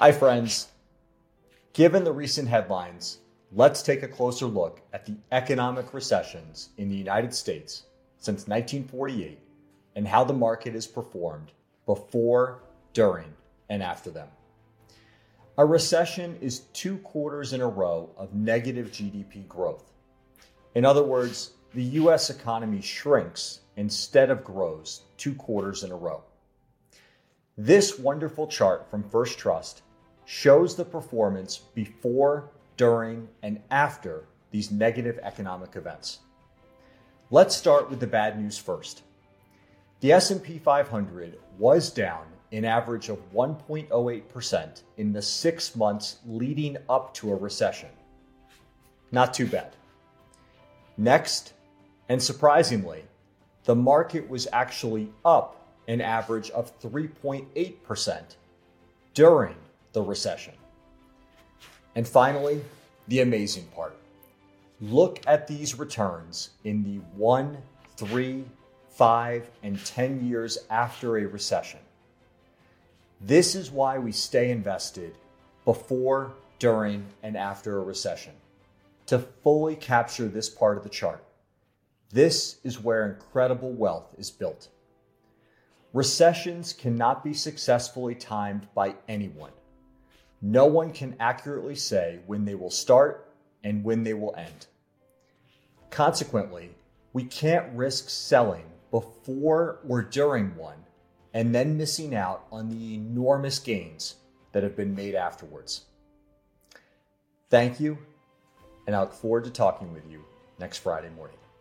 Hi, friends. Given the recent headlines, let's take a closer look at the economic recessions in the United States since 1948 and how the market has performed before, during, and after them. A recession is 2 quarters in a row of negative GDP growth. In other words, the U.S. economy shrinks instead of grows 2 quarters in a row. This wonderful chart from First Trust shows the performance before, during, and after these negative economic events. Let's start with the bad news first. The S&P 500 was down an average of 1.08% in the 6 months leading up to a recession. Not too bad. Next, and surprisingly, the market was actually up an average of 3.8% during the recession. And finally, the amazing part. Look at these returns in the 1, 3, 5, and 10 years after a recession. This is why we stay invested before, during, and after a recession, to fully capture this part of the chart. This is where incredible wealth is built. Recessions cannot be successfully timed by anyone. No one can accurately say when they will start and when they will end. Consequently, we can't risk selling before or during one and then missing out on the enormous gains that have been made afterwards. Thank you, and I look forward to talking with you next Friday morning.